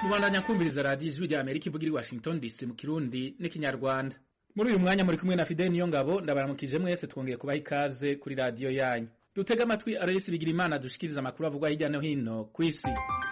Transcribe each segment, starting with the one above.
Mubandanya kumviriza radiyo ijwi rya Amerika ivugira i Washington DC mu Kirundi n'ikinyarwanda. Muri uyu mwanya muri kumwe na Fidel Niyongabo, ndabaramukije mwese twongeye kubaha ikaze kuri radiyo yanyu. Dutega amatwi Aloysi Bigirimana dushikiriza amakuru avugwa hirya no hino ku isi.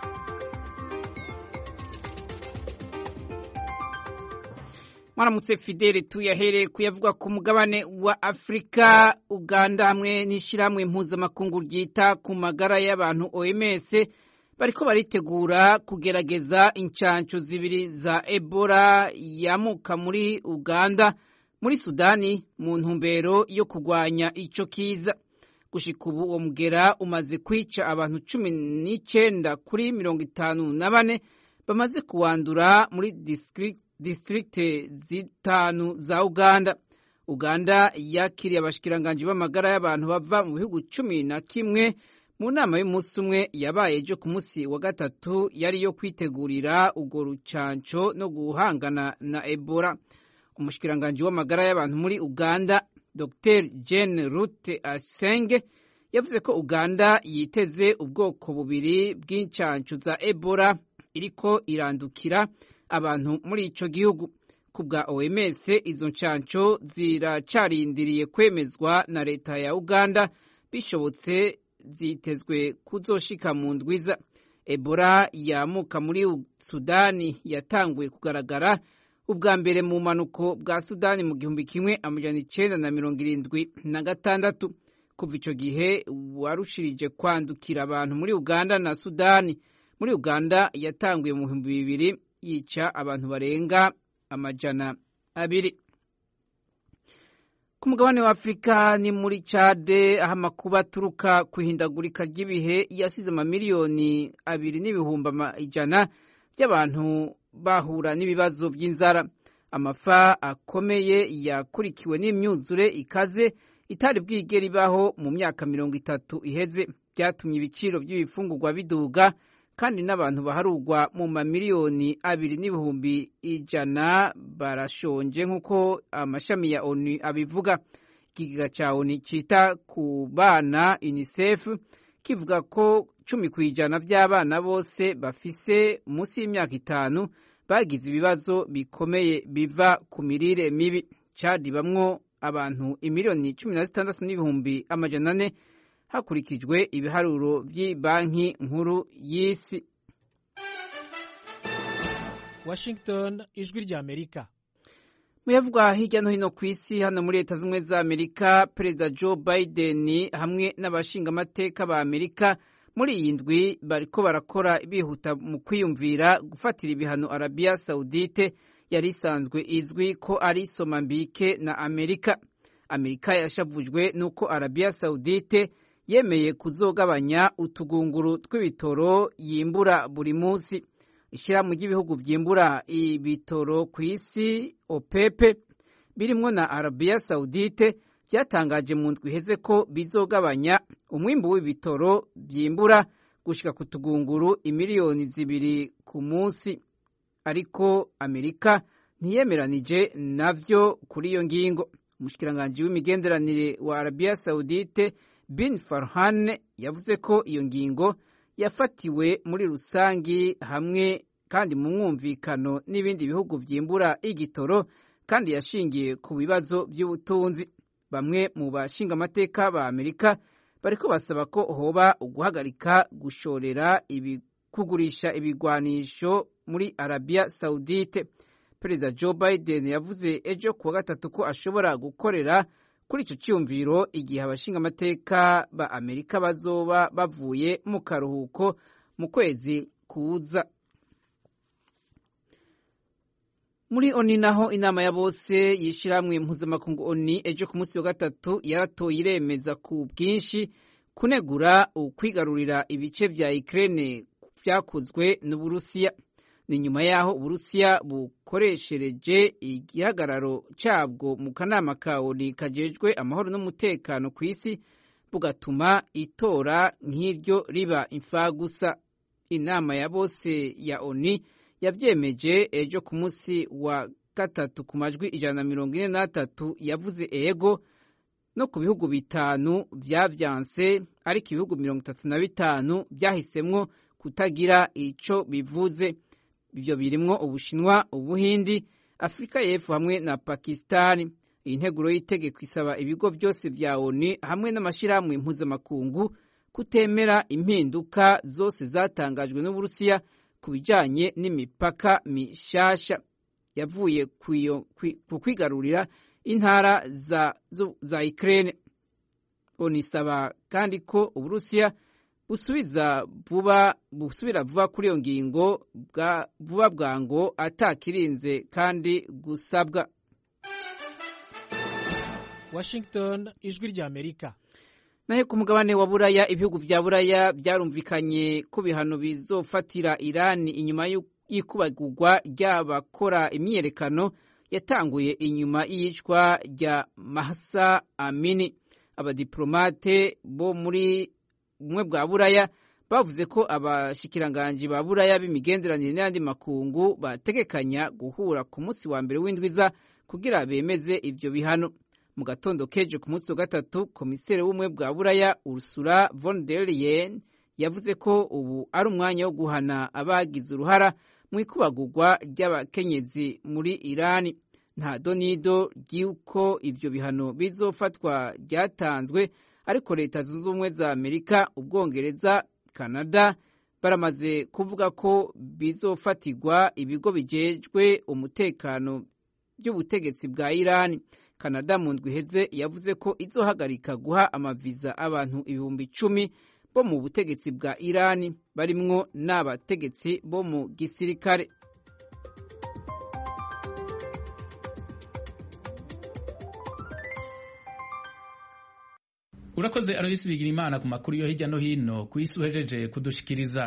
Mwaramutse Fidel, tuyahere kuyavugwa ku mugabane wa Afrika. Uganda hamwe n'ishiramwe mpuzamakungu ryita ku magara y'abantu OMS bariko baritegura kugerageza incanco zibiri za Ebola yamuka muri Uganda muri Sudani mu ntumbero yo kugwanya ico kiza. Gushika ubu uwo mugera umaze kwica abantu 19 kuri 54 bamaze kuwandura muri district zitanu za Uganda. Uganda yakiriye abashikiranganje b'amagara y'abantu bava mu bihugu 11 mu nama y'umunsi umwe yabaye ejo ku munsi wa gatatu yari yo kwitegurira urwo rucanco no guhangana na Ebola. Umushikiranganje w'amagara y'abantu muri Uganda Dr. Jane Ruth Asenge yavuze ko Uganda yiteze ubwoko bubiri bw'incanco za Ebola iriko irandukira abantu muri ico gihugu. Kubwa OMS izo ncanco ziracarindiriye kwemezwa na leta ya Uganda, bishobotse zitezwe kuzoshika mu ndwiza. Ebola yamuka muri Sudani yatanguye kugaragara ubwa mbere mu manuko bwa Sudani mu 1976. Kuva ico gihe warushirije kwandukira abantu muri Uganda na Sudani. Muri Uganda yatanguye mu 2000 yica abantu barenga 200. Ku mugabane wa Afrika ni muri Chad aho amakuba aturuka kuhindagurika ry'ibihe yasize amamiliyoni 2.1 by'abantu bahura n'ibibazo by'inzara. Amafa akomeye yakurikiwe n'imyuzure ikaze itari bwigera ibaho mu myaka 30 iheze, byatumye ibiciro by'ibifungurwa biduga kandi n'abantu baharugwa mu mamiliyoni 2.1 barashonje nk'uko amashami ya ONU abivuga. Ikigega ca ONU cita ku bana UNICEF kivuga ko 10% by'abana bose bafise munsi y'imyaka 5 bagize ibibazo bikomeye biva ku mirire mibi. Chad bamwo abantu imiliyoni 16,400 hakurikijwe ibiharuro vy'ibanki nkuru y'isi. Washington, ijwi rya Amerika. Muyavugwa hirya no hino ku isi, hano muri Leta Zunze za Amerika, Perezida Joe Biden hamwe n'abashinga amateka ba Amerika muri iyi ndwi bariko barakora bihuta mu kwiyumvira gufatira ibihano Arabia Saudite yari isanzwe izwi ko ari Somambike na Amerika. Amerika yashavujwe nuko Arabia Saudite yemeye kuzogabanya utugunguru tw'ibitoro yimbura buri munsi. Ishirahamwe ry'ibihugu vyimbura ibitoro ku isi OPEP birimwo na Arabia Saudite byatangaje mu ndwi iheze ko bizogabanya umwimbu w'ibitoro vyimbura gushika ku tugunguru imiliyoni 2 ku munsi. Ariko Amerika ntiyemeranije navyo kuri iyo ngingo. Umushikiranganje w'imigenderanire wa Arabia Saudite Bin Farhan yavuze ko iyo ngingo yafatiwe muri rusangi hamwe kandi mu mwumvikano n'ibindi bihugu vyimbura igitoro kandi yashingiye ku bibazo by'ubutunzi. Bamwe mu bashinga amateka ba Amerika bariko basaba ko hoba uguhagarika gushorera kugurisha ibigwanisho muri Arabia Saudite. Perezida Joe Biden yavuze ejo kuwa gatatu ko ashobora gukorera kuri ico cyumviro igihe abashinga amateka ba Amerika bazoba bavuye mu karuhuko mu kwezi kuza. Muri ONU naho inama ya bose yishiramwe mpuzamakungu ONU ejo ku munsi wa gatatu yaratoye iremeza ku bwinshi kunegura ukwigarurira ibice vya Ukraine vyakozwe n'Uburusiya. Ni nyuma yaho Uburusiya bukoreshereje igihagararo cabwo mu kanama ka ONU kajejwe amahoro n'umutekano ku isi bugatuma itora nk'iryo riba imfagusa. Inama ya bose ya ONU yavyemeje ejo ku munsi wa gatatu ku majwi 143 yavuze ego no ku bihugu 5 vyavyanse, ariko ibihugu 35 vyahisemwo kutagira ico bivuze. ivyo birimwo Ubushinwa, Ubuhindi, Afrika y'Epfo hamwe na Pakistani. Iyi nteguro y'itegeko isaba ibigo byose vya ONU hamwe n'amashirahamwe mpuzamakungu kutemera impinduka zose zatangajwe n'Uburusiya ku bijanye n'imipaka mishasha yavuye ku kwigarurira intara za Ukraine. ONU isaba kandi ko Uburusiya busubira vuba kuri iyo ngingo vuba bwango atakirinze kandi gusabwa. Washington, ijwi rya Amerika. Nahe ku mugabane wa Buraya, ibihugu vya Buraya byarumvikanye ko bihano bizofatira Iran inyuma y'ikubagurwa ry'abakora imyiyerekano yatanguye inyuma y'iyicwa rya Mahsa Amini. Abadiplomate bo muri bumwe bwa Buraya bavuze ko abashikiranganji ba Buraya b'imigenderanire n'andi makungu bategekanya guhura ku munsi wa mbere w'indwiza kugira bemeze ivyo bihano. Mu gatondo keje ku munsi wa gatatu, komiseri w'ubumwe bwa Buraya Ursula von der Leyen yavuze ko ubu ari umwanya wo guhana abagize uruhara mu ikubagurwa ry'abakenyezi muri Irani. Nta donido ry'uko ivyo bihano bizofatwa ryatanzwe, ariko Leta Zunze Ubumwe za Amerika, Ubwongereza, Canada baramaze kuvuga ko bizofatirwa ibigo bijejwe umutekano by'ubutegetsi bwa Irani. Canada mu ndwi iheze yavuze ko izohagarika guha amaviza abantu 10,000 bo mu butegetsi bwa Irani barimwo n'abategetsi bo mu gisirikare. Urakoze Aloysi Bigirimana ku makuru yo hirya no hino ku isi uhejeje kudushikiriza.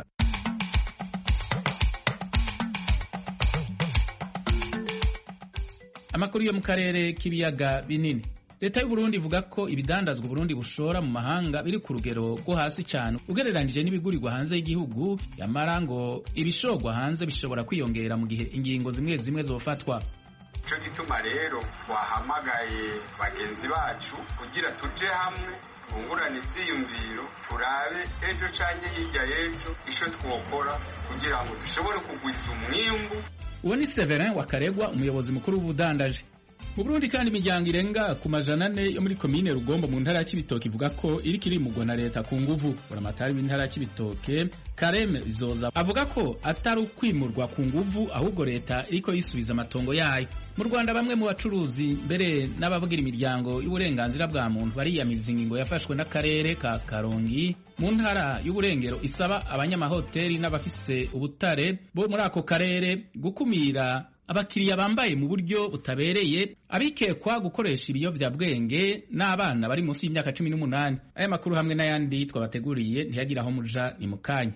Amakuru yo mu karere k'ibiyaga binini. Leta y'u Burundi ivuga ko ibidandazwa Burundi bushora mu mahanga biri ku rugero rwo hasi cyane ugereranije n'ibigurirwa hanze y'igihugu, yamara ngo ibishogwa hanze bishobora kwiyongera mu gihe ingingo zimwe zimwe zofatwa. Ico gituma rero twahamagaye bagenzi bacu kugira tuje hamwe twungurane ivyiyumviro turabe ejo canke hirya y'ejo ico twokora kugira ngo dushobore kugwiza umwimbu. Uwo ni Severin Wakaregwa, umuyobozi mukuru w'ubudandaji. Mu Burundi kandi imiryango irenga ku majana 4 yo muri komine Rugombo mu ntara ya Cibitoke ivuga ko iri kirimugwa na leta ku nguvu. Buramatari w'intara ya Cibitoke Kareme Bizoza avuga ko atari ukwimurwa ku nguvu, ahubwo leta iriko yisubiza amatongo yayo. Mu Rwanda bamwe mu bacuruzi mbere n'abavugira imiryango y'uburenganzira bwa muntu bariyamiza ingingo yafashwe n'akarere ka Karongi mu ntara y'uburengero isaba abanyamahoteli n'abafise ubutare bo muri ako karere gukumira abakiriya bambaye mu buryo butabereye, abikekwa gukoresha ibiyovyabwenge n'abana bari munsi y'imyaka 18. Aya makuru hamwe n'ayandi twabateguriye ntiyagira aho muja ni mukanya.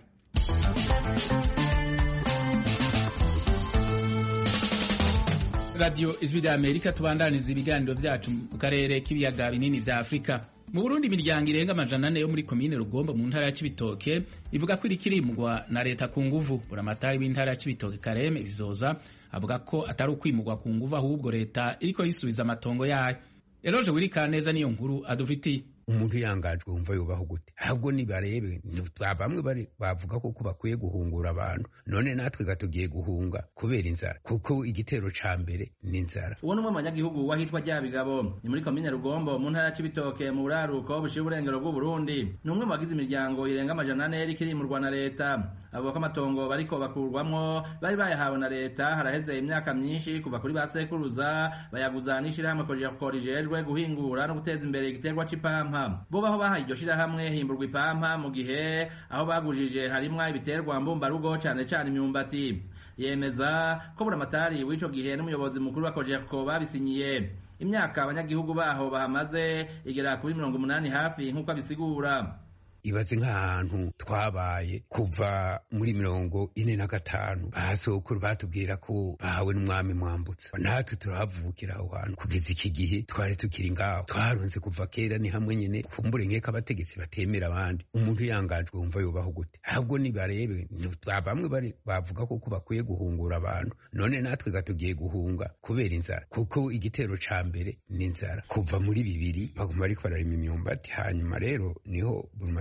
Radio Ijwi rya Amerika, tubandaniza ibiganiro vyacu mu karere k'ibiyaga binini vya Afrika. Mu Burundi imiryango irenga amajana 4 yo muri komine Rugombo mu ntara ya Cibitoke ivuga ko iri kirimugwa na leta ku nguvu. Buramatari w'intara ya Cibitoke Kareme Bizoza avuga ko atari ukwimugwa ku nguvu, ahubwo leta iriko yisubiza amatongo yayo. Eroje Wirikaneza niyo nkuru adufitiye. Umuntu yangajwe umva yubaho gute? Ahubwo nibarebe bamwe bari bavuga ko bakwiye guhungura abantu, none natwe gatugiye guhunga kubera inzara, kuko igitero ca mbere ni inzara. Uwo numwe manyagihugu wahitwa Ryabigabo ni muri komine Rugombo mu ntara ya Cibitoke mu buraruko bushiye uburengero bw'u Burundi. Numwe mu bagize imiryango irenga amajana 4 ikirimurwa na leta. Avuga ko amatongo bariko bakurwamwo bari bayahawe na leta haraheze imyaka myinshi kuva kuri basekuruza bayaguza n'ishirahamwe korijejwe guhingura no guteza imbere igiterwa c'ipampa. Bo baho bahaye iryo shirahamwe himburwa ipampa mu gihe aho bagujije harimwa ibiterwa mbumbarugo cane cane imyumbati. Yemeza ko Buramatari w'ico gihe n'umuyobozi mukuru wa Kojeko babisinyiye. Imyaka abanyagihugu baho bahamaze igera kuri 80 hafi nk'uko abisigura. Ibaze nk'ahantu twabaye kuva muri 45 basokuru batubwira ko bahawe n'umwami Mwambutsa, natwe turahavukira aho hantu kugeza iki gihe twari tukiri ngaho, twarunze kuva kera ni hamwe nyene kumbure nkeka abategetsi batemera abandi. Umuntu yangajwe umva yubaho gute? Ahubwo nibarebe bamwe bari bavuga ko bakwiye guhungura abantu, none natwe gatugiye guhunga kubera inzara, kuko igitero ca mbere ni inzara. Kuva muri 2000 baguma bariko bararima imyumbati, hanyuma rero niho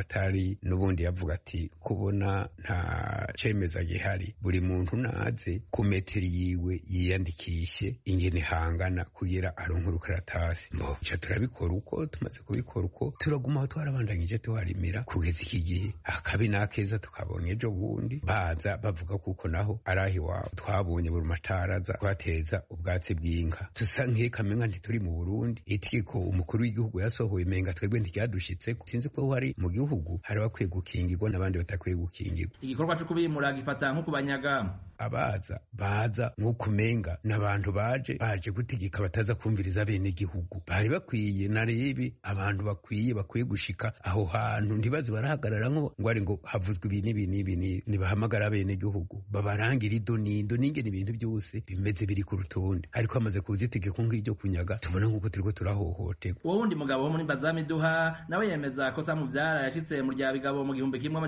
atari n'ubundi yavuga ati kubona nta cemeza gihari buri muntu naze ku metero yiwe yiyandikishe ingene hangana kugira aronke urukaratasi mbo ca turabikora uko tumaze kubikora uko turaguma aho twarabandanyije tuharimira kugeza iki gihe akabi n'akeza tukabonye ejo bundi baza bavuga kuko naho arahi iwabo twabonye buri mataraza twateza ubwatsi bw'inka tusa nk'ekamenga ntituri mu Burundi itegeko umukuru w'igihugu yasohoye menga twebwe ntiryadushitse sinzi ko hari mu gihugu hari bakwiye gukingirwa n'abandi batakwiye gukingirwa igikorwa cyo kubimura gifata nko kubanyaga baza nk'uko umenga n'abantu baje gutegeka bataza kumviriza bene gihugu bari bakwiye narebi abantu bakwiye gushika aho hantu ntibazi barahagarara ngo ari ngo havuzwe ibi nibahamagara bene gihugu babarangira idonindo n'ingene ibintu byose bimeze biri ku rutonde ariko amaze kuzitegeka nk'iryo kunyaga tubona nk'uko turiko turahohoterwa uwo wundi mugabo wo muri Mbazamiduha nawe yemeza ko Samuvyara yashitse mu rya bigabo mu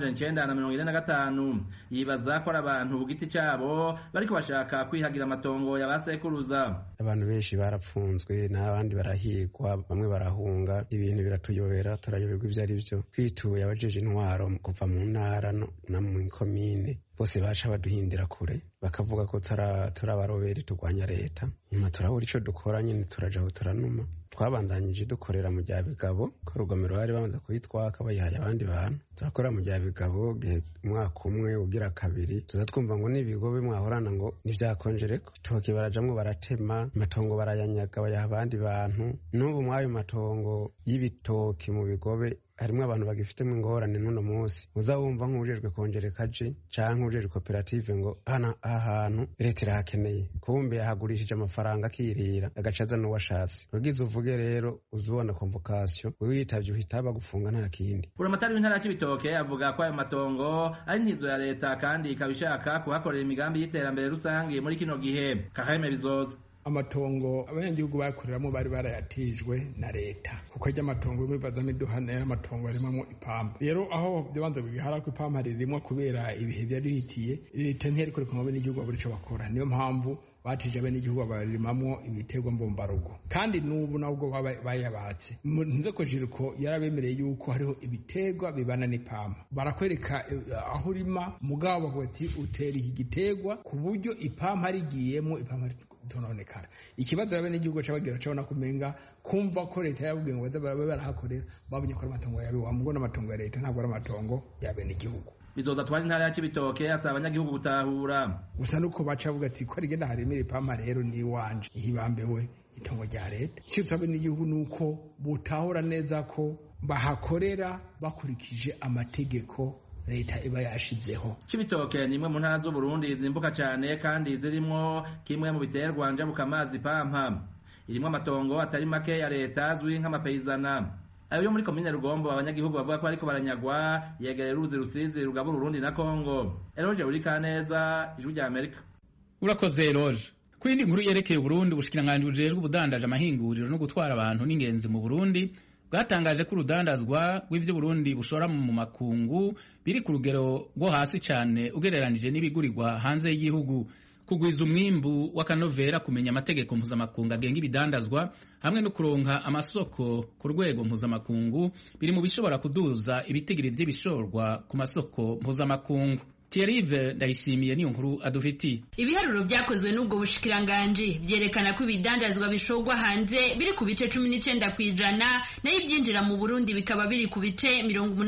1945 yibaza ko abantu ku giti cyabo bariko bashaka kwihagira amatongo y'abasekuruza abantu benshi barapfunzwe n'abandi barahigwa bamwe barahunga ibintu biratuyobera turayoberwa ivyo ari byo kwituye abajeje intwaro kuva mu ntara no mu komine bose baca baduhindira kure bakavuga ko turabaroberi turwanya leta nyuma turabura ico dukora nyene turaja aho turanuma twabandanyije dukorera mu rya bigabo ko rugomero bari bamaze kuyitwaka bayihaye abandi bantu turakora mu rya bigabo umwaka umwe ugira kabiri tuza twumva ngo n'ibigo bimwahorana ngo nivyakonjereko toke barajamwo baratema amatongo barayanyaga bayaha abandi bantu n'ubu mwayo matongo y'ibitoki mu bigobe harimwo abantu bagifitemo ingorane n'uno munsi uzawumva nk'ujejwe kongereka je canke ujejwe koperative ngo hana ahantu leta irahakeneye kumbe yahagurishije amafaranga akirira agacaza n'uwashatse ugize uvuge rero uzubona convocation witavye uhita bagufunga nta kindi Buramatari w'intara y'Ibitoke avuga ko ayo matongo ari ntizo ya leta kandi ikabishaka kuhakorera imigambi y'iterambere rusange muri kino gihe Kaheme Bizoza amatongo abanyagihugu bakoreramo bari barayatijwe na leta kuko ajya amatongo muri Mbazamiduha nayo amatongo arimamo ipampa rero aho byabanza bigihara ko ipampa ririmo kubera ibihe byari bihitiye leta ntiyari kureka ngo n'igihugu buri cyo bakora niyo mpamvu batije bene igihugu barimamo ibitego mbombarugo kandi n'ubu nabwo bayabatse nze ko jiriko yarabemereye yuko hariho ibitegwa bibana n'ipampa barakwereka aho urima mugabo bagati utera iki gitegwa ku buryo ipampa rigiyemo ipampa tononekara ikibazo yabe n'igihugu cabagira cabona kumenga kumva ko leta yabwiye ngo babe barahakorera babonye ko amatongo yabe wamugo n'amatongo ya leta ntabwo ari amatongo yabe n'igihugu Bizoza twari ntara ya Cibitoke asaba abanyagihugu gutahura gusa nuko bacavuga ati ko rigenda haremera ipampa rero ni wanje ihibambewe itongo rya leta cyo tsabe n'igihugu nuko butahura neza ko bahakorera bakurikije amategeko leta iba yashizeho. Cibitoke ni imwe mu ntara z'u Burundi zimbuka cyane kandi zirimo kimwe mu biterwa njabukamazi pampa irimo amatongo atari make ya leta azwi nk'amapeyizana ayo yo muri komine Rugombo abanyagihugu bavuga ko ariko baranyagwa yegereye uruzi rusizi rugabura Burundi na Kongo. Eroje uri kaneza ijwi rya Amerika. Urakoze Eroje. Kwindi nkuru yerekeye Burundi bushikiranganje bujejwe ubudandaje amahinguriro no gutwara abantu n'ingenzi mu Burundi bwatangaje ko urudandazwa rw'ivyo Burundi bushora mu makungu biri ku rugero rwo hasi cyane ugereranije n'ibigurirwa hanze y'igihugu. Kugwiza umwimbu w'akanovera kumenya amategeko mpuzamakungu agenga ibidandazwa hamwe no kuronka amasoko ku rwego mpuzamakungu biri mu bishobora kuduza ibitigiri vy'ibishorwa ku masoko mpuzamakungu. Thierry Ndayishimiye niyo nkuru adufitiye. Ibiharuro byakozwe n'ubwo bushikiranganje byerekana ko ibidandazwa bishogwa hanze biri ku bice 19% nayo ibyinjira mu Burundi bikaba biri ku bice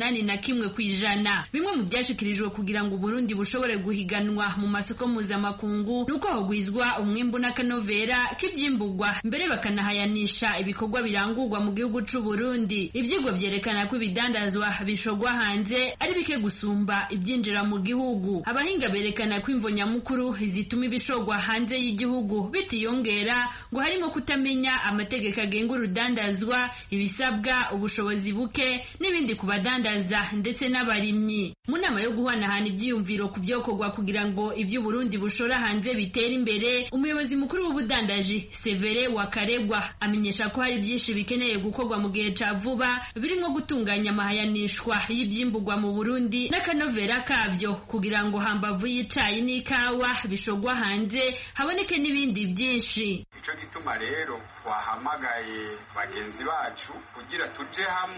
81%. Bimwe mu byashikirijwe kugira ngo Burundi bushobore guhiganwa mu masoko mpuzamakungu nuko hogwizwa umwimbu n'akanovera k'ivyimbugwa mbere bakanahayanisha ibikorwa birangurwa mu gihugu c'u Burundi. Ivyigwa byerekana ko ibidandazwa bishogwa hanze ari bike gusumba ibyinjira mu gihugu. Abahinga berekana ko imvo nyamukuru zituma ibishogwa hanze y'igihugu bitiyongera ngo harimo kutamenya amategeko agenga urudandazwa, ibisabwa, ubushobozi buke n'ibindi ku badandaza ndetse n'abarimyi. Mu nama yo guhanahana ibyiyumviro ku byokorwa kugira ngo ibyo Burundi bushora hanze bitere imbere, umuyobozi mukuru w'ubudandaji Severe Wakaregwa amenyesha ko hari byinshi bikeneye gukorwa mu gihe ca vuba birimo gutunganya amahayanishwa y'ibyimbugwa mu Burundi n'akanovera kabyo kugira ngo hambavu y'icayi n'ikawa bishogwa hanze haboneke n'ibindi byinshi. Ico gituma rero twahamagaye bagenzi bacu kugira tuje hamwe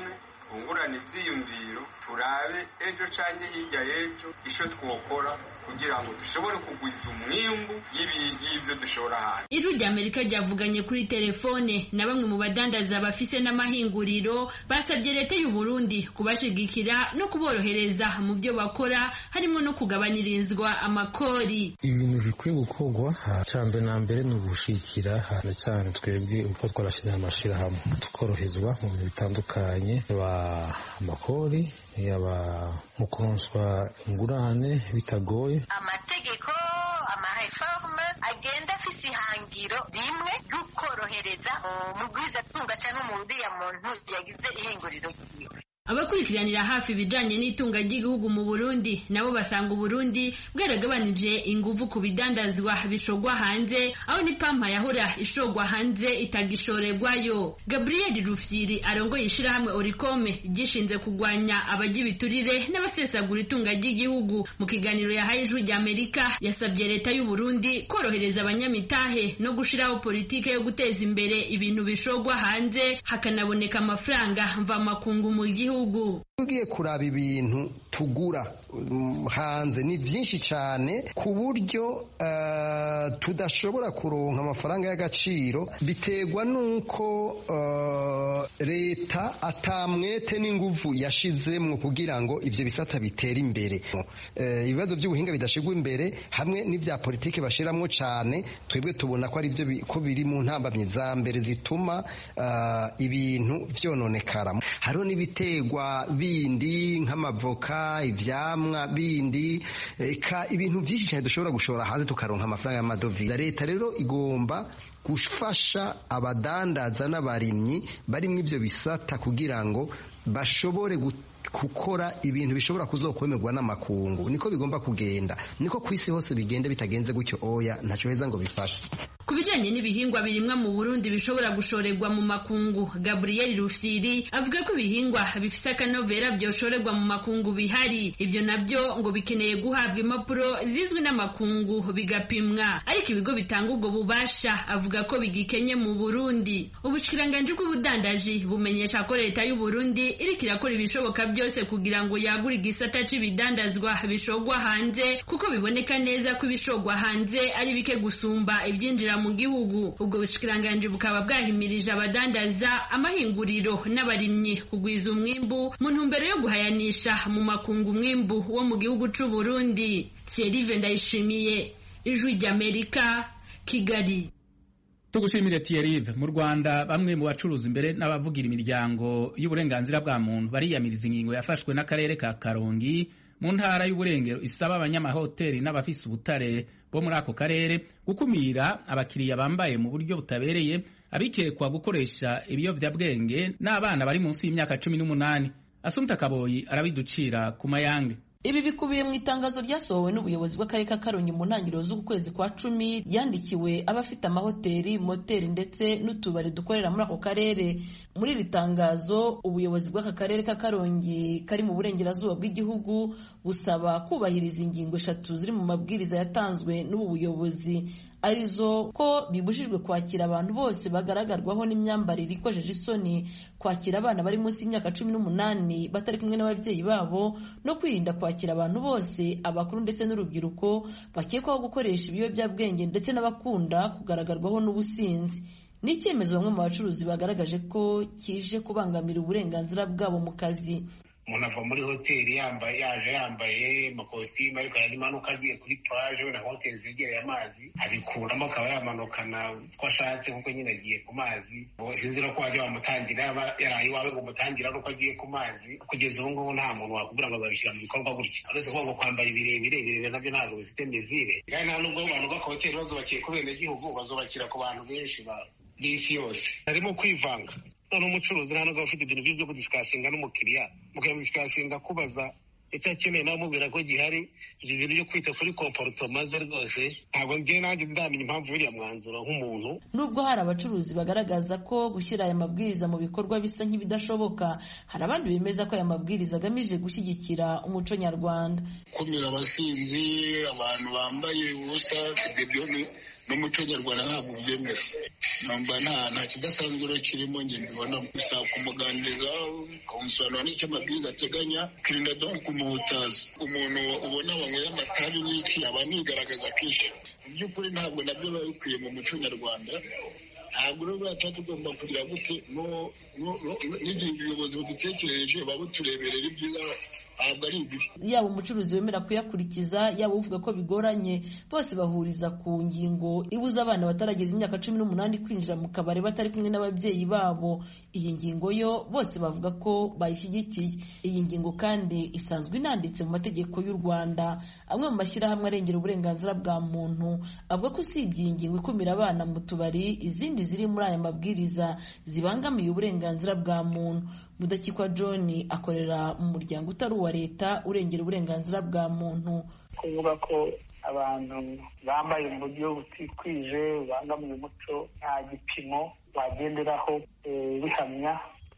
twungurane ivyiyumviro turabe ejo canke hirya y'ejo ico twokora kugira ngo dushobore kugwiza umwimbu y'ivyo dushora hanze. Ijwi rya Amerika ryavuganye kuri telefone na bamwe mu badandaza bafise n'amahinguriro basabye leta y'u Burundi kubashigikira no kuborohereza mu byo bakora harimo no kugabanirizwa amakori. Ibintu bikwiye gukorwa cyane na mbere ni ugushikira cyane twebwe uko twarashize amashirahamwe tukorohezwa mu bintu bitandukanye amakori yaba mu kuronswa ingurane bitagoye. Amategeko amareforme agenda afise ihangiro rimwe ry'ukorohereza umugwizatunga canke umuriya muntu yagize ihinguriro ryiwe. Abakurikiranira hafi ibijanye n'itunga ry'igihugu mu Burundi nabo basanga Burundi bwaragabanije inguvu ku bidandazwa bishogwa hanze aho n'ipampa yahora ishogwa hanze itagishorerwayo. Gabriel Rufyiri arongoye ishirahamwe Oricome gishinze kugwanya abagibiturire n'abasesagura itunga ry'igihugu mu kiganiro yahaye Ijwi rya Amerika yasabye leta y'u Burundi korohereza abanyamitahe no gushiraho politike yo guteza imbere ibintu bishogwa hanze hakanaboneka amafaranga mva makungu mu gihugu. Tugiye kuraba ibintu tugura hanze ni byinshi cyane ku buryo tudashobora kuronka amafaranga y'agaciro biterwa nuko leta atamwete n'inguvu yashizemwo kugira ngo ivyo bisata bitera imbere. Ibibazo by'ubuhinga bidashigwa imbere hamwe n'ivya politike bashiramwo cyane twebwe tubona ko ari byo ko biri mu ntambamye za mbere zituma ibintu vyononekara. Hariho n'ibiterwa bindi nk'amavoka ivyamwa bindi ibintu byinshi cyane dushobora gushora hanze tukaronka amafaranga y'amadovize. Leta rero igomba gufasha abadandaza n'abarimyi barimwo ivyo bisata kugira ngo bashobore gukora ibintu bishobora kuzokwemerwa n'amakungu. Niko bigomba kugenda, niko kwisi hose bigende, bitagenze gutyo oya ntaco heza ngo bifashe. Kubijanye n'ibihingwa birimwa mu Burundi bishobora gushorerwa mu makungu, Gabriel Rufyiri avuga ko ibihingwa bifise akanovera byoshorerwa mu makungu bihari. Ibyo nabyo ngo bikeneye guhabwa impapuro zizwi n'amakungu bigapimwa, ariko ibigo bitanga ubwo bubasha avuga ko bigikenye mu Burundi. Ubushikiranganje bw'ubudandaji bumenyesha ko leta y'u Burundi iriko irakora ibishoboka byose kugira ngo yagure igisata c'ibidandazwa bishogwa hanze, kuko biboneka neza ko ibishogwa hanze ari bike gusumba ibyinjira mu gihugu. Ubwo bushikiranganje bukaba bwahimirije abadandaza, amahinguriro n'abarimyi kugwiza umwimbu mu ntumbero yo guhayanisha mu makungu umwimbu wo mu gihugu c'u Burundi. Thierry Ndayishimiye, Ijwi ry'Amerika, Kigali. Tugushimire Thierry. Mu Rwanda bamwe mu bacuruza imbere n'abavugira imiryango y'uburenganzira bwa muntu bariyamiriza ingingo yafashwe n'akarere ka Karongi mu ntara y'Uburengero isaba abanyamahoteli n'abafise ubutare bo muri ako karere gukumira abakiriya bambaye mu buryo butabereye abikekwa gukoresha ibiyovyabwenge n'abana bari munsi y'imyaka 18. Asumta Kaboyi arabiducira ku mayange. Ibi bikubiye mu itangazo ryasohowe n'ubuyobozi bw'akarere ka Karongi mu ntangiriro z'uku kwezi kwa 10 yandikiwe abafite amahoteli, moteri ndetse n'utubari dukorera muri ako karere. Muri iri tangazo ubuyobozi bw'aka karere ka Karongi kari mu burengerazuba bw'igihugu busaba kubahiriza ingingo 3 ziri mu mabwiriza yatanzwe n'ubu buyobozi, arizo ko bibujijwe kwakira abantu bose bagaragarwaho n'imyambarire ikojeje isoni, kwakira abana bari munsi y'imyaka 18 batari kumwe n'ababyeyi babo, no kwirinda kwakira abantu bose abakuru ndetse n'urubyiruko bakekwaho gukoresha ibiyobyabwenge ndetse n'abakunda kugaragarwaho n'ubusinzi. Ni icyemezo bamwe mu bacuruzi bagaragaje ko kije kubangamira uburenganzira bwabo mu kazi. Umuntu ava muri hoteli yaje yambaye amakositimu ariko yarimanuka agiye kuri plage na hoteli zegereye amazi abikuramo akaba yamanukana uko ashatse kuko nyine agiye ku mazi. Sinzi no ko wajya wamutangira yaraye iwawe ngo umutangira ari uko agiye ku mazi. Kugeza ubu ngubu nta muntu wakubwira ngo babishyira mu bikorwa gutya, uretse kuvuga ngo kwambara ibirebire nabyo ntabwo bifite mizire. Kandi nta nubwo abantu baka hoteli bazubakiye ku benegihugu, bazubakira ku bantu benshi b'isi yose. Harimo kwivanga. N'umucuruzi nta nubwo ufite ibintu byo kudisikasinga n'umukiriya, mukadisikasinga kubaza icyo akeneye nawe mubwira ko gihari. Ibyo bintu byo kwita kuri komporutoma ze rwose ntabwo njye nanjye ndamenya impamvu buriya mwanzuro nk'umuntu. Nubwo hari abacuruzi bagaragaza ko gushyira aya mabwiriza mu bikorwa bisa nk'ibidashoboka, hari abandi bemeza ko aya mabwiriza agamije gushyigikira umuco nyarwanda. Kumira abasinzi, abantu bambaye ubusa, ibyo n'umuco nyarwanda ntabwo ubyemera. Numva nta kidasanzwe rero kirimo njye mbibona, gusa kumuganiriza ukamusobanura n'icyo amabwiriza ateganya, ukirinda donc kumuhutaza. Umuntu ubona wanyweye amatabi n'iki aba anigaragaza kenshi. Mu by'ukuri ntabwo nabyo biba bikwiye mu muco nyarwanda. Ntabwo rero tuba tugomba kugira gute n'igihe ubuyobozi budutekerereje babutureberera ibyiza ntabwo ari ibi. Yaba umucuruzi wemera kuyakurikiza, yaba uvuga ko bigoranye, bose bahuriza ku ngingo ibuza abana batarageza imyaka 18 kwinjira mu kabari batari kumwe n'ababyeyi babo. Iyi ngingo yo bose bavuga ko bayishyigikiye. Iyi ngingo kandi isanzwe inanditse mu mategeko y'u Rwanda. Amwe mu mashyirahamwe arengera uburenganzira bwa muntu avuga ko usibye iyi ngingo ikumira abana mu tubari, izindi ziri muri aya mabwiriza zibangamiye uburenganzira bwa muntu. Mudakikwa John akorera mu muryango utari uwa leta urengera uburenganzira bwa muntu. Kuvuga ko abantu bambaye mu buryo butikwije bangamiye umuco nta gipimo wagenderaho bihamya.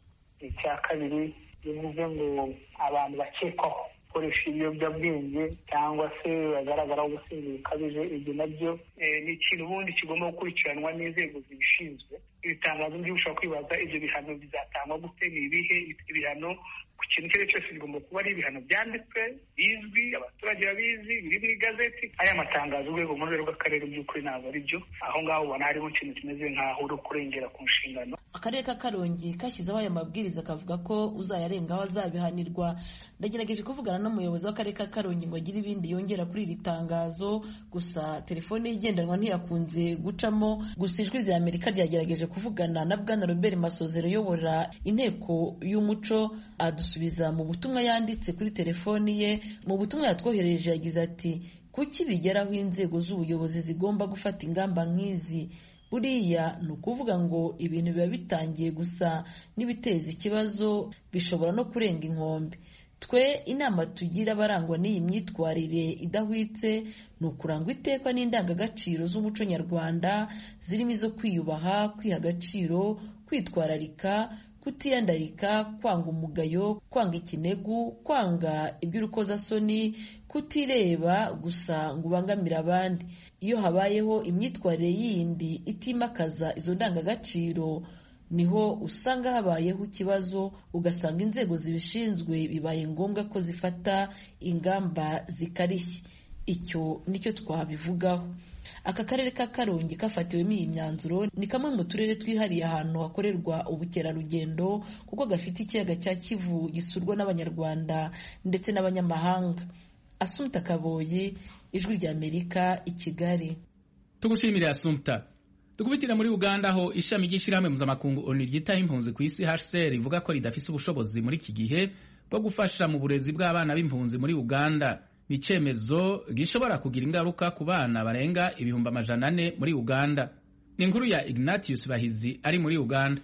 Icya kabiri bivuze ngo abantu bakekwaho gukoresha ibiyobyabwenge cyangwa se bagaragaraho ubusinzi bukabije, ibyo nabyo ni ikintu ubundi kigomba gukurikiranwa n'inzego zibishinzwe. Ibitangazo by'ushobora kwibaza ibyo bihano bizatangwa gute, ni ibihe ibihano ku kintu icyo ari cyo cyose bigomba kuba ari ibihano byanditswe, bizwi, abaturage babizi, biri mu igazeti. Aya matangazo urwego mu rwego rw'akarere by'ukuri ntabwo ari byo. Aho ngaho ubona harimo ikintu kimeze nk'aho uri kurengera ku nshingano. Akarere ka Karongi kashyizeho aya mabwiriza kavuga ko uzayarengaho azabihanirwa. Ndagerageje kuvugana n'umuyobozi w'akarere ka Karongi ngo agire ibindi yongera kuri iri tangazo, gusa telefone igendanwa ntiyakunze gucamo. Gusa Ijwi rya Amerika ryagerageje kuvugana na Bwana Robert Masozera uyobora inteko y'umuco, adusubiza mu butumwa yanditse kuri telefoni ye. Mu butumwa yatwoherereje yagize ati: kuki bigeraho inzego z'ubuyobozi zigomba gufata ingamba nk'izi? Buriya ni ukuvuga ngo ibintu biba bitangiye gusa n'ibiteza ikibazo bishobora no kurenga inkombe. Twe inama tugira abarangwa n'iyi myitwarire idahwitse ni ukurangwa iteka n'indangagaciro z'umuco nyarwanda, zirimo izo kwiyubaha, kwiha agaciro, kwitwararika, kutiyandarika, kwanga umugayo, kwanga ikinegu, kwanga iby'urukozasoni, kutireba gusa ngo ubangamire abandi. Iyo habayeho imyitwarire yindi itimakaza izo ndangagaciro, niho usanga habayeho ikibazo, ugasanga inzego zibishinzwe bibaye ngombwa ko zifata ingamba zikarishye. Icyo nicyo twabivugaho. Aka karere ka Karongi kafatiwemo iyi myanzuro ni kamwe mu turere twihariye ahantu hakorerwa ubukerarugendo, kuko gafite ikiyaga cya Kivu gisurwa n'Abanyarwanda ndetse n'abanyamahanga. Assumpta Kaboyi, Ijwi rya Amerika, i Kigali. Tugushimire Assumpta. Tukubitira muri Uganda aho ishami ry'ishirahamwe mpuzamakungu ONU ryitaho impunzi ku isi HCR rivuga ko ridafise ubushobozi muri iki gihe bwo gufasha mu burezi bw'abana b'impunzi muri Uganda. Ni icemezo gishobora kugira ingaruka ku bana barenga 400,000 muri Uganda. Ni inkuru ya Ignatius Bahizi ari muri Uganda.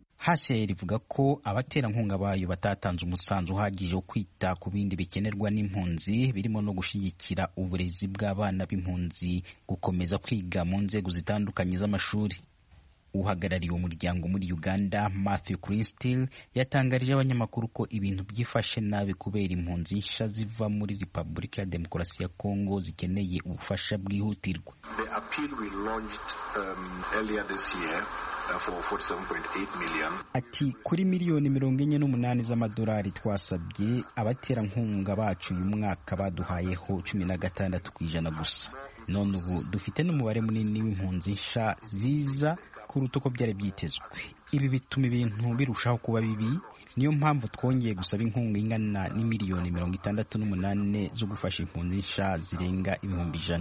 HCR ivuga ko abaterankunga bayo batatanze umusanzu uhagije wo kwita ku bindi bikenerwa n'impunzi, birimo no gushyigikira uburezi bw'abana b'impunzi gukomeza kwiga mu nzego zitandukanye z'amashuri. Uhagarariye umuryango muri Uganda, Matthew Christel, yatangarije abanyamakuru ko ibintu byifashe nabi kubera impunzi nsha ziva muri Repubulika ya Demokarasi ya Kongo zikeneye ubufasha bwihutirwa. The appeal we launched earlier this year for 47.8 million. Ati kuri miliyoni 48 z'amadolari twasabye abaterankunga bacu uyu mwaka baduhayeho 16% gusa. None ubu dufite n'umubare munini w'impunzi nsha ziza kuruta uko byari byitezwe. Ibi bituma ibintu birushaho kuba bibi. Niyo mpamvu twongeye gusaba inkunga ingana n'imiliyoni 68 zo gufasha impunzi nsha zirenga 100,000.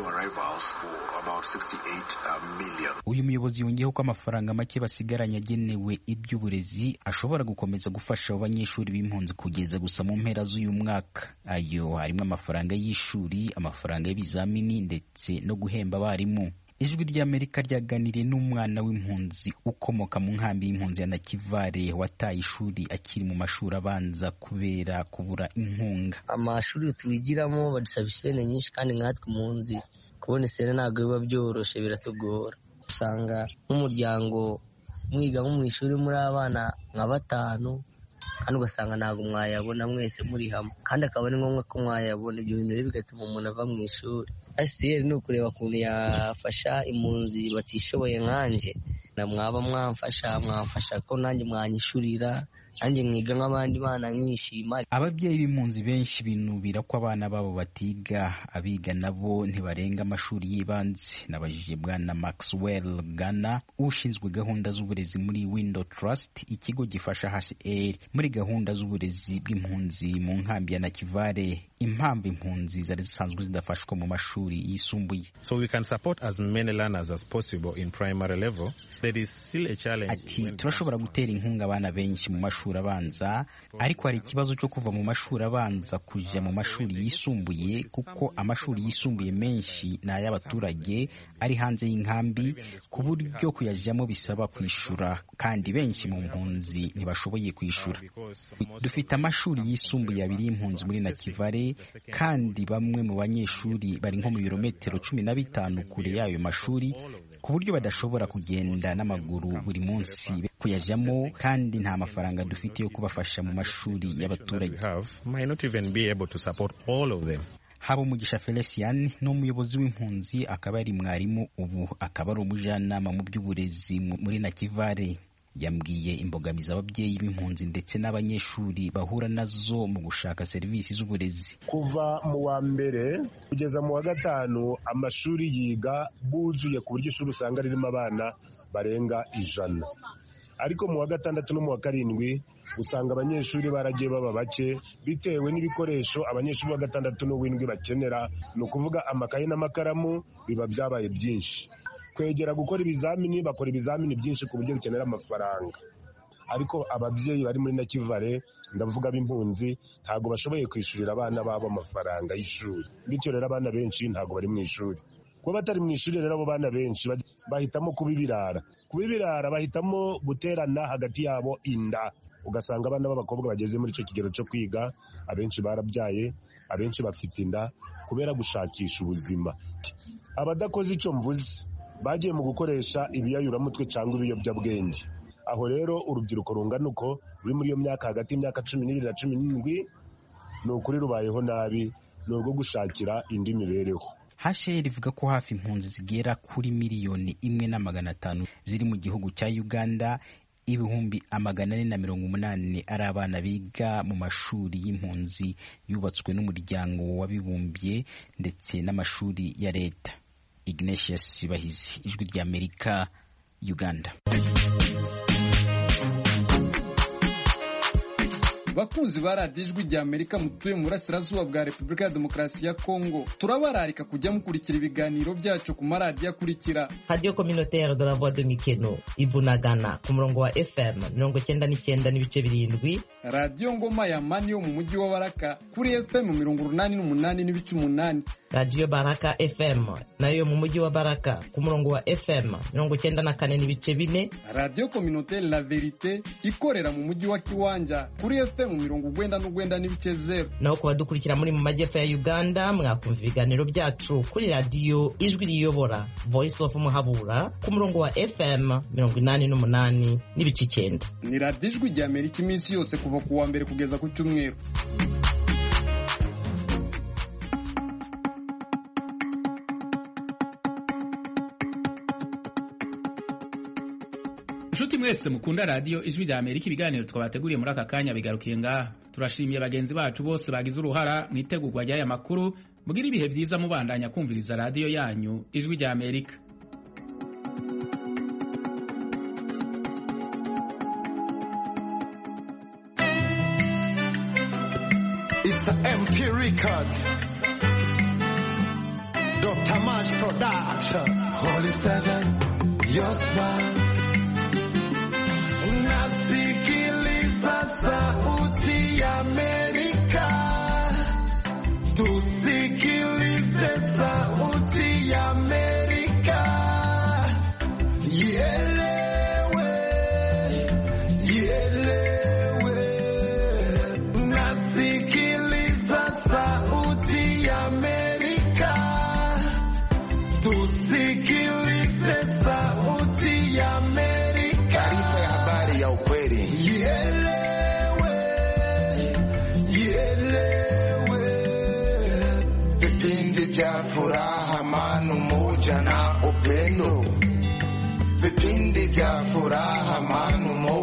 Uyu muyobozi yongeyeho ko amafaranga make basigaranye agenewe iby'uburezi ashobora gukomeza gufasha abanyeshuri b'impunzi kugeza gusa mu mpera z'uyu mwaka. Ayo harimo amafaranga y'ishuri, amafaranga y'ibizamini ndetse no guhemba abarimu. Ijwi ry'Amerika ryaganiriye n'umwana w'impunzi ukomoka mu nkambi y'impunzi ya Nakivale wataye ishuri akiri mu mashuri abanza kubera kubura inkunga. Amashuri twigiramo badusaba isene nyinshi kandi nkatwe impunzi kubona isene ntabwo biba byoroshe, biratugora. Usanga nk'umuryango mwiga mu ishuri muri abana nka 5, kandi ugasanga ntabwo mwayabona mwese muri hamwe, kandi akaba ari ngombwa ko mwayabona. Ibyo bintu rero bigatuma umuntu ava mu ishuri. ACR ni ukureba ukuntu yafasha impunzi batishoboye nkanje, na mwaba mwamfasha ko nanjye mwanyishurira, nanjye mwiga nk'abandi bana nkishima. Ababyeyi b'impunzi benshi binubira ko abana babo batiga, abiga nabo ntibarenga amashuri y'ibanze. Nabajije Bwana Maxwell Gana ushinzwe gahunda z'uburezi muri Window Trust, ikigo gifasha HCR muri gahunda z'uburezi bw'impunzi mu nkambi ya Nakivale, impamvu impunzi zari zisanzwe zidafashwa mu mashuri yisumbuye. So we can support as many learners as possible in primary level. There is still a challenge. Ati turashobora gutera inkunga abana benshi mu mashuri abanza, ariko hari ikibazo cyo kuva mu mashuri abanza kuja mu mashuri yisumbuye, kuko amashuri yisumbuye menshi ni ay'abaturage ari hanze y'inkambi, ku buryo kuyajyamo bisaba kwishura, kandi benshi mu mpunzi ntibashoboye kwishura. Dufite amashuri yisumbuye abiri y'impunzi muri Nakivale, kandi bamwe mu banyeshuri bari nko mu birometero 15 kure y'ayo mashuri, ku buryo badashobora kugenda n'amaguru buri munsi kuyajyamo, kandi nta mafaranga dufite yo kubafasha mu mashuri y'abaturage. Habumugisha Felician ni umuyobozi w'impunzi, akaba ari mwarimu, ubu akaba ari umujyanama mu by'uburezi muri Nakivale. Yambwiye imbogamizi ababyeyi b'impunzi ndetse n'abanyeshuri bahura nazo mu gushaka serivisi z'uburezi. Kuva mu wa mbere kugeza mu wa gatanu amashuri yiga buzuye, ku buryo ishuri usanga ririmo abana barenga 100, ariko mu wa gatandatu no mu wa karindwi usanga abanyeshuri baragiye baba bake bitewe n'ibikoresho abanyeshuri wa gatandatu no w'indwi bakenera, ni ukuvuga amakaye n'amakaramu biba byabaye byinshi. Kwegera gukora ibizamini, bakora ibizamini byinshi ku buryo bikenera amafaranga, ariko ababyeyi bari muri Nakivale, ndavuga b'impunzi, ntabwo bashoboye kwishurira abana babo amafaranga y'ishuri, bityo rero abana benshi ntabwo bari mu ishuri. Kuba batari mu ishuri rero abo bana benshi bahitamo kubibirara bahitamo guterana hagati yabo inda, ugasanga abana b'abakobwa bageze muri icyo kigero cyo kwiga abenshi barabyaye, abenshi bafite inda kubera gushakisha ubuzima. Abadakoze icyo mvuze bagiye mu gukoresha ibiyayuramutwe cyangwa ibiyobyabwenge. Aho rero urubyiruko rungana uko ruri muri iyo myaka hagati y'imyaka 12 na 17 ni ukuri rubayeho nabi, ni urwo gushakira indi mibereho. HCR ivuga ko hafi impunzi zigera kuri 1,500,000 ziri mu gihugu cya Uganda, 480 ari abana biga mu mashuri y'impunzi yubatswe n'umuryango w'abibumbye ndetse n'amashuri ya leta. Ignatius Bahizi, Ijwi ry'Amerika, Uganda. Bakunzi ba radiyo Ijwi ry'Amerika mutuye mu burasirazuba bwa Repubulika ya Demokarasi ya Kongo, turabararika kujya mukurikira ibiganiro byacu ku maradiyo akurikira: Radio Communautaire de la Voix de Mikeno Ibunagana ku murongo wa FM 99.7, Radio Ngoma ya Mani yo mu mujyi wa Baraka kuri FM 88.8, Radio Baraka FM nayo mu mujyi wa Baraka ku murongo wa FM 94.4, Radio Communautaire La Verite ikorera mu mujyi wa Kiwanja kuri FM 99.0. Naho ku badukurikira muri mu majyepfo ya Uganda mwakumva ibiganiro byacu kuri Radio Ijwi riyobora Voice of Muhabura ku murongo wa FM 88.9. Ni Radio Ijwi ry'Amerika iminsi yose kuva ku wa mbere kugeza ku cyumweru. Nshuti mwese mukunda radio Ijwi ry'Amerika, ibiganiro twabateguriye muri aka kanya bigarukiye ngaha. Turashimiye bagenzi bacu bose bagize uruhara mu itegurwa ry'aya makuru. Mugira ibihe byiza mubandanya kumviriza radio yanyu Ijwi ry'Amerika. It's an MP record. Dr. March Production. Holy Seven, your smile. Nasikiliza sauti ya Amerika. Tusikilize sauti ya Amerika. Ielewe, ielewe. Nasikiliza sauti ya Amerika. Tusikilize sauti ya Amerika. Taarifa ya habari ya ukweli. Ielewe, ya furaha, manu